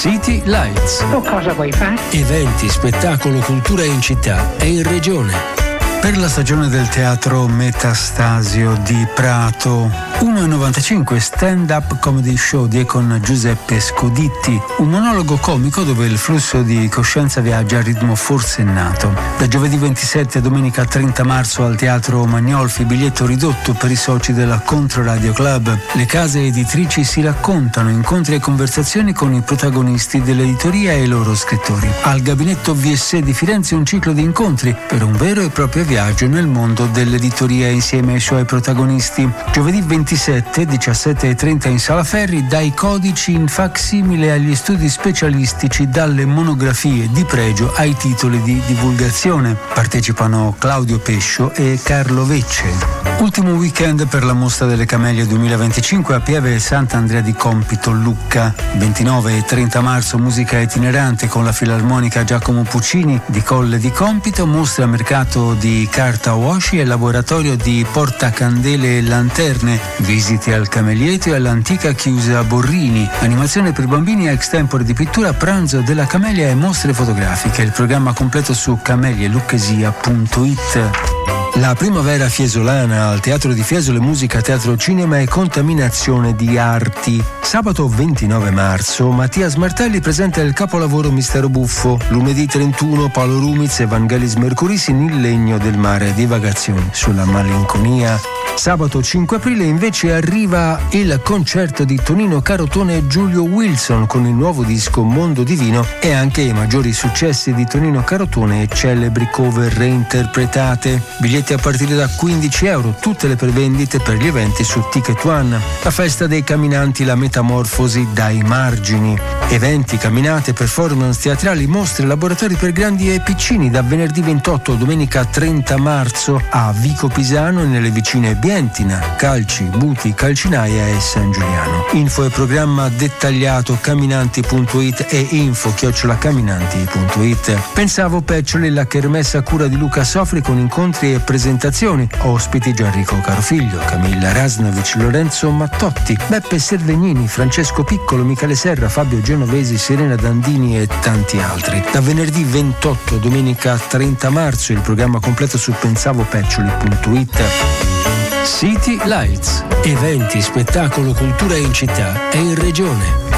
City Lights. O cosa vuoi fare? Eventi, spettacolo, cultura in città e in regione. Per la stagione del teatro Metastasio di Prato, 1,95 stand-up comedy show di e con Giuseppe Scoditti, un monologo comico dove il flusso di coscienza viaggia a ritmo forsennato. Da giovedì 27 a domenica 30 marzo al Teatro Magnolfi, biglietto ridotto per i soci della Controradio Club. Le case editrici si raccontano, incontri e conversazioni con i protagonisti dell'editoria e i loro scrittori. Al Gabinetto VS di Firenze un ciclo di incontri per un vero e proprio viaggio nel mondo dell'editoria insieme ai suoi protagonisti. Giovedì 27, 17:30 in Sala Ferri, dai codici in facsimile agli studi specialistici, dalle monografie di pregio ai titoli di divulgazione. Partecipano Claudio Pescio e Carlo Vecce. Ultimo weekend per la Mostra delle Camelie 2025 a Pieve Sant'Andrea di Compito, Lucca. 29 e 30 marzo musica itinerante con la Filarmonica Giacomo Puccini di Colle di Compito, mostra mercato di carta washi e laboratorio di portacandele e lanterne, visite al Camelietto e all'antica chiusa Borrini, animazione per bambini a extempore di pittura, pranzo della Camelia e mostre fotografiche. Il programma completo su camelielucchesia.it. La primavera fiesolana al Teatro di Fiesole, musica, teatro, cinema e contaminazione di arti. Sabato 29 marzo Mattias Martelli presenta il capolavoro Mistero Buffo. Lunedì 31 Paolo Rumiz e Vangelis Mercuris in Il legno del mare, divagazioni sulla malinconia. Sabato 5 aprile invece arriva il concerto di Tonino Carotone e Giulio Wilson con il nuovo disco Mondo Divino e anche i maggiori successi di Tonino Carotone e celebri cover reinterpretate. Biglietti a partire da €15, tutte le prevendite per gli eventi su Ticket One. La festa dei camminanti, la metamorfosi dai margini. Eventi, camminate, performance teatrali, mostre, laboratori per grandi e piccini da venerdì 28 a domenica 30 marzo a Vico Pisano e nelle vicine Bientina, Calci, Buti, Calcinaia e San Giuliano. Info e programma dettagliato camminanti.it e info@camminanti.it. Pensavo Peccioli, la kermesse a cura di Luca Sofri con incontri e presentazioni. Ospiti Gianrico Carofiglio, Camilla Rasnovic, Lorenzo Mattotti, Beppe Servegnini, Francesco Piccolo, Michele Serra, Fabio Genovesi, Serena Dandini e tanti altri. Da venerdì 28 a domenica 30 marzo il programma completo su pensavopeccioli.it. City Lights. Eventi, spettacolo, cultura in città e in regione.